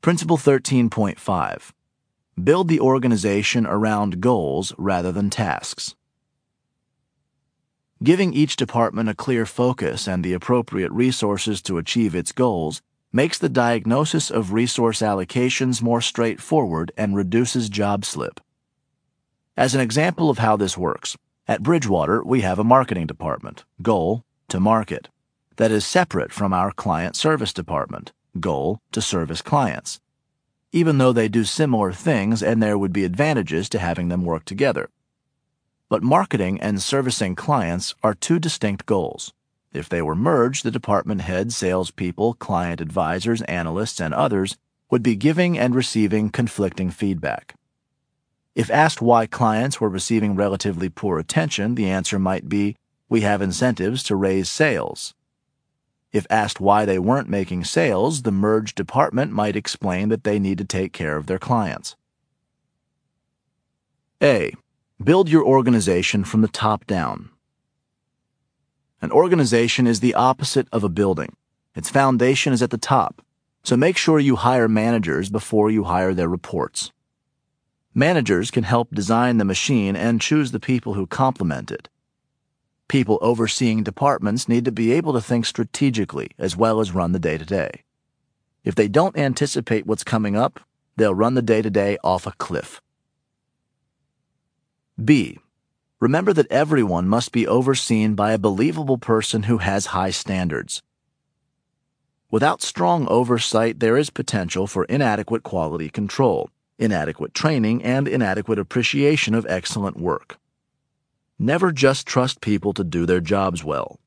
Principle 13.5. Build the organization around goals rather than tasks. Giving each department a clear focus and the appropriate resources to achieve its goals makes the diagnosis of resource allocations more straightforward and reduces job slip. As an example of how this works, at Bridgewater we have a marketing department, goal, to market, that is separate from our client service department, goal, to service clients, even though they do similar things and there would be advantages to having them work together. But marketing and servicing clients are two distinct goals. If they were merged, the department heads, salespeople, client advisors, analysts, and others would be giving and receiving conflicting feedback. If asked why clients were receiving relatively poor attention, the answer might be, "We have incentives to raise sales." If asked why they weren't making sales, the merged department might explain that they need to take care of their clients. A. Build your organization from the top down. An organization is the opposite of a building. Its foundation is at the top, so make sure you hire managers before you hire their reports. Managers can help design the machine and choose the people who complement it. People overseeing departments need to be able to think strategically as well as run the day-to-day. If they don't anticipate what's coming up, they'll run the day-to-day off a cliff. B. Remember that everyone must be overseen by a believable person who has high standards. Without strong oversight, there is potential for inadequate quality control, inadequate training, and inadequate appreciation of excellent work. Never just trust people to do their jobs well.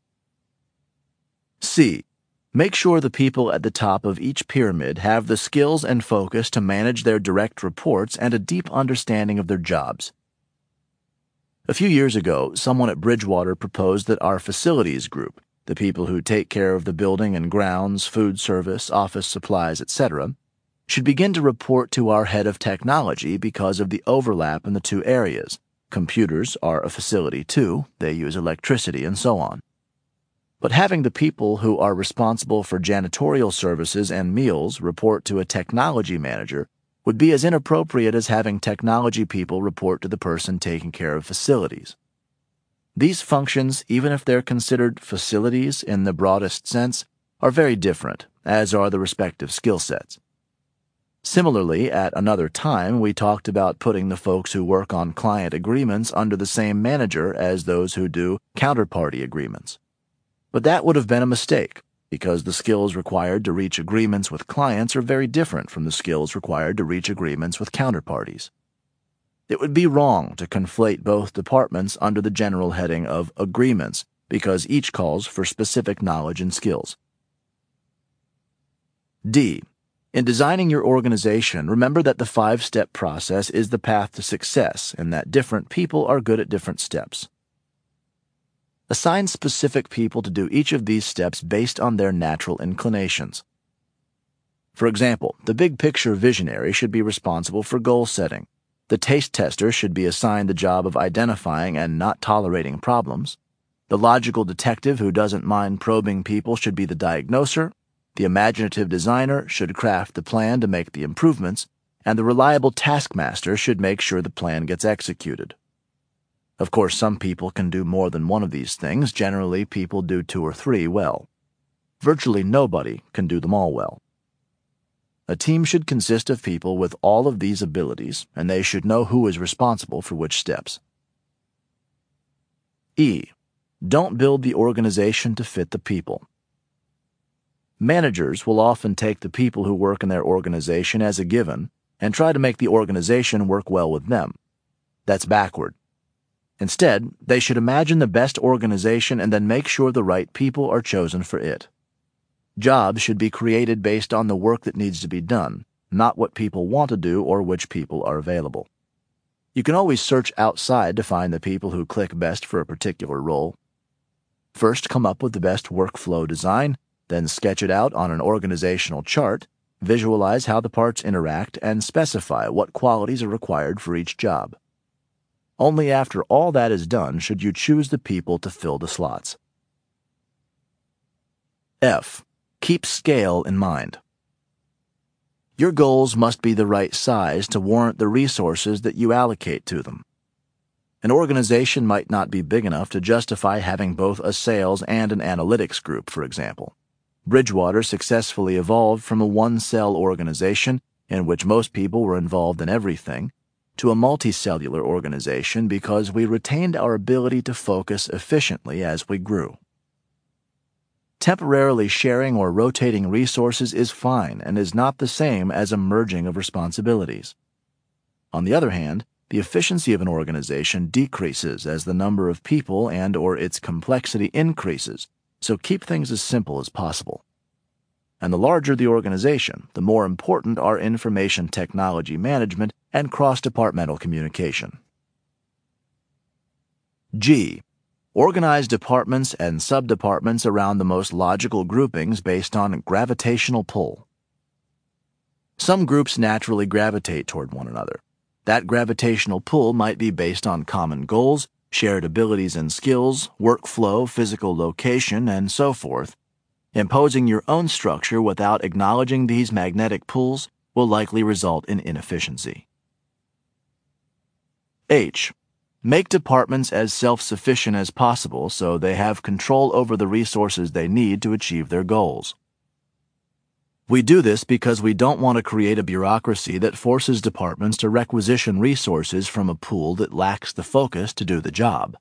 C. Make sure the people at the top of each pyramid have the skills and focus to manage their direct reports and a deep understanding of their jobs. A few years ago, someone at Bridgewater proposed that our facilities group, the people who take care of the building and grounds, food service, office supplies, etc., should begin to report to our head of technology because of the overlap in the two areas. Computers are a facility too, they use electricity and so on. But having the people who are responsible for janitorial services and meals report to a technology manager would be as inappropriate as having technology people report to the person taking care of facilities. These functions, even if they're considered facilities in the broadest sense, are very different, as are the respective skill sets. Similarly, at another time, we talked about putting the folks who work on client agreements under the same manager as those who do counterparty agreements. But that would have been a mistake, because the skills required to reach agreements with clients are very different from the skills required to reach agreements with counterparties. It would be wrong to conflate both departments under the general heading of agreements, because each calls for specific knowledge and skills. D. In designing your organization, remember that the 5-step process is the path to success and that different people are good at different steps. Assign specific people to do each of these steps based on their natural inclinations. For example, the big picture visionary should be responsible for goal setting. The taste tester should be assigned the job of identifying and not tolerating problems. The logical detective who doesn't mind probing people should be the diagnoser. The imaginative designer should craft the plan to make the improvements, and the reliable taskmaster should make sure the plan gets executed. Of course, some people can do more than one of these things. Generally, people do 2 or 3 well. Virtually nobody can do them all well. A team should consist of people with all of these abilities, and they should know who is responsible for which steps. E. Don't build the organization to fit the people. Managers will often take the people who work in their organization as a given and try to make the organization work well with them. That's backward. Instead, they should imagine the best organization and then make sure the right people are chosen for it. Jobs should be created based on the work that needs to be done, not what people want to do or which people are available. You can always search outside to find the people who click best for a particular role. First, come up with the best workflow design, then sketch it out on an organizational chart, visualize how the parts interact, and specify what qualities are required for each job. Only after all that is done should you choose the people to fill the slots. F. Keep scale in mind. Your goals must be the right size to warrant the resources that you allocate to them. An organization might not be big enough to justify having both a sales and an analytics group, for example. Bridgewater successfully evolved from a one-cell organization, in which most people were involved in everything, to a multicellular organization because we retained our ability to focus efficiently as we grew. Temporarily sharing or rotating resources is fine and is not the same as a merging of responsibilities. On the other hand, the efficiency of an organization decreases as the number of people and/or its complexity increases, so keep things as simple as possible. And the larger the organization, the more important are information technology management and cross-departmental communication. G. Organize departments and subdepartments around the most logical groupings based on gravitational pull. Some groups naturally gravitate toward one another. That gravitational pull might be based on common goals, shared abilities and skills, workflow, physical location, and so forth. Imposing your own structure without acknowledging these magnetic pulls will likely result in inefficiency. H. Make departments as self-sufficient as possible so they have control over the resources they need to achieve their goals. We do this because we don't want to create a bureaucracy that forces departments to requisition resources from a pool that lacks the focus to do the job.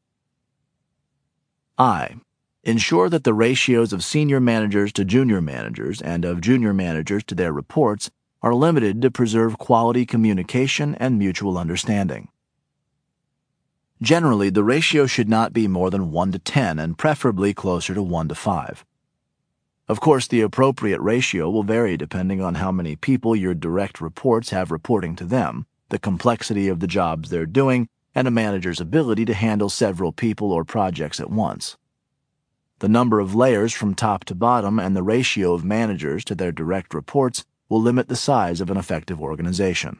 I. Ensure that the ratios of senior managers to junior managers and of junior managers to their reports are limited to preserve quality communication and mutual understanding. Generally, the ratio should not be more than 1 to 10 and preferably closer to 1 to 5. Of course, the appropriate ratio will vary depending on how many people your direct reports have reporting to them, the complexity of the jobs they're doing, and a manager's ability to handle several people or projects at once. The number of layers from top to bottom and the ratio of managers to their direct reports will limit the size of an effective organization.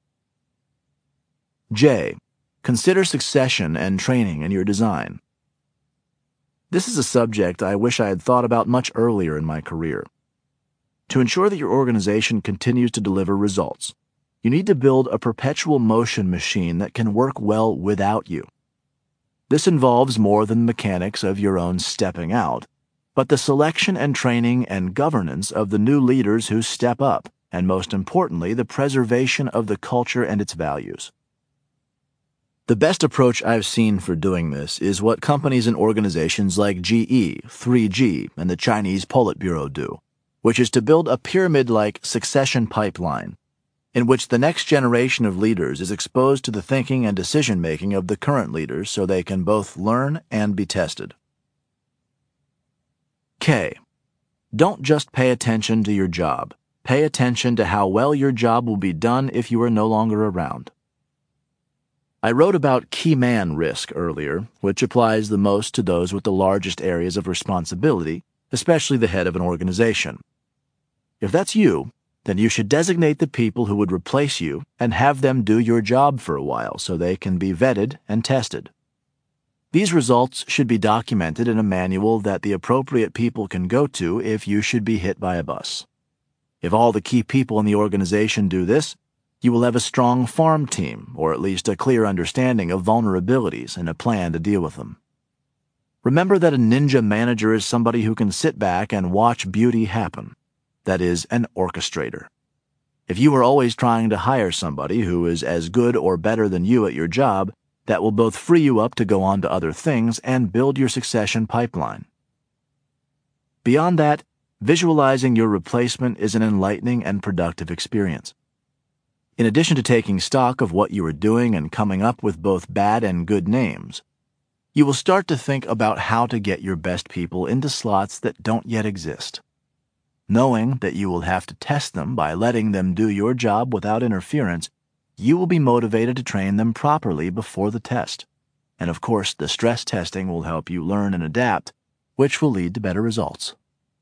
J. Consider succession and training in your design. This is a subject I wish I had thought about much earlier in my career. To ensure that your organization continues to deliver results, you need to build a perpetual motion machine that can work well without you. This involves more than the mechanics of your own stepping out, but the selection and training and governance of the new leaders who step up, and most importantly, the preservation of the culture and its values. The best approach I've seen for doing this is what companies and organizations like GE, 3G, and the Chinese Politburo do, which is to build a pyramid-like succession pipeline in which the next generation of leaders is exposed to the thinking and decision-making of the current leaders so they can both learn and be tested. K. Don't just pay attention to your job. Pay attention to how well your job will be done if you are no longer around. I wrote about key man risk earlier, which applies the most to those with the largest areas of responsibility, especially the head of an organization. If that's you, then you should designate the people who would replace you and have them do your job for a while so they can be vetted and tested. These results should be documented in a manual that the appropriate people can go to if you should be hit by a bus. If all the key people in the organization do this, you will have a strong farm team, or at least a clear understanding of vulnerabilities and a plan to deal with them. Remember that a ninja manager is somebody who can sit back and watch beauty happen. That is, an orchestrator. If you are always trying to hire somebody who is as good or better than you at your job, that will both free you up to go on to other things and build your succession pipeline. Beyond that, visualizing your replacement is an enlightening and productive experience. In addition to taking stock of what you are doing and coming up with both bad and good names, you will start to think about how to get your best people into slots that don't yet exist. Knowing that you will have to test them by letting them do your job without interference, you will be motivated to train them properly before the test. And of course, the stress testing will help you learn and adapt, which will lead to better results.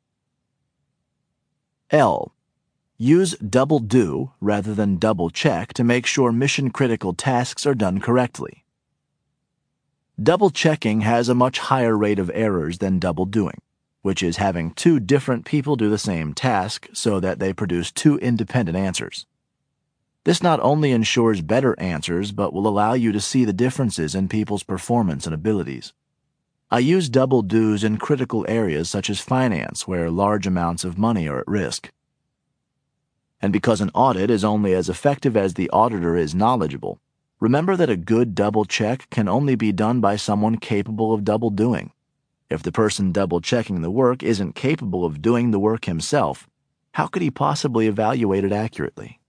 L. Use double do rather than double check to make sure mission-critical tasks are done correctly. Double checking has a much higher rate of errors than double doing, which is having two different people do the same task so that they produce two independent answers. This not only ensures better answers, but will allow you to see the differences in people's performance and abilities. I use double do's in critical areas such as finance, where large amounts of money are at risk. And because an audit is only as effective as the auditor is knowledgeable, remember that a good double check can only be done by someone capable of double doing. If the person double checking the work isn't capable of doing the work himself, how could he possibly evaluate it accurately?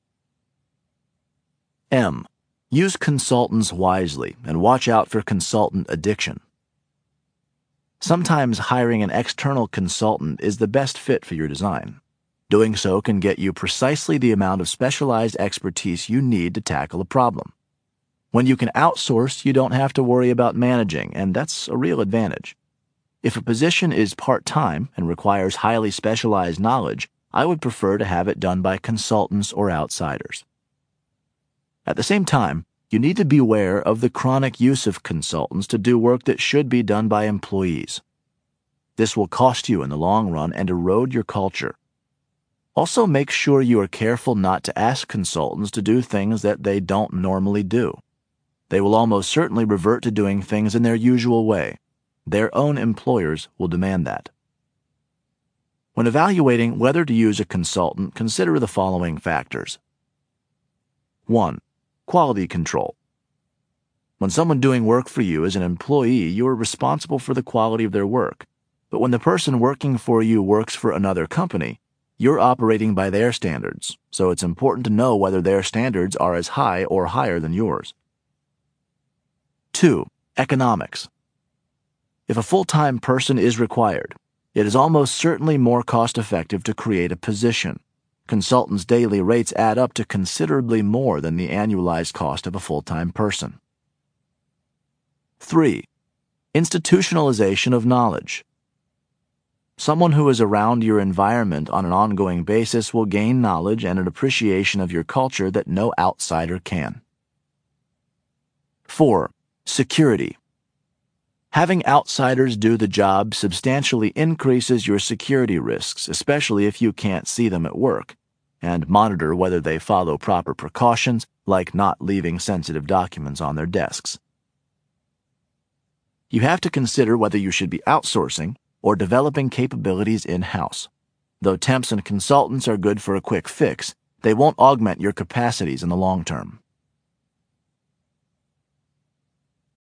M. Use consultants wisely and watch out for consultant addiction. Sometimes hiring an external consultant is the best fit for your design. Doing so can get you precisely the amount of specialized expertise you need to tackle a problem. When you can outsource, you don't have to worry about managing, and that's a real advantage. If a position is part-time and requires highly specialized knowledge, I would prefer to have it done by consultants or outsiders. At the same time, you need to be aware of the chronic use of consultants to do work that should be done by employees. This will cost you in the long run and erode your culture. Also, make sure you are careful not to ask consultants to do things that they don't normally do. They will almost certainly revert to doing things in their usual way. Their own employers will demand that. When evaluating whether to use a consultant, consider the following factors. 1. Quality control. When someone doing work for you is an employee, you are responsible for the quality of their work. But when the person working for you works for another company, you're operating by their standards, so it's important to know whether their standards are as high or higher than yours. 2. Economics. If a full-time person is required, it is almost certainly more cost-effective to create a position. Consultants' daily rates add up to considerably more than the annualized cost of a full-time person. 3. Institutionalization of knowledge. Someone who is around your environment on an ongoing basis will gain knowledge and an appreciation of your culture that no outsider can. 4. Security. Having outsiders do the job substantially increases your security risks, especially if you can't see them at work, and monitor whether they follow proper precautions, like not leaving sensitive documents on their desks. You have to consider whether you should be outsourcing or developing capabilities in-house. Though temps and consultants are good for a quick fix, they won't augment your capacities in the long term.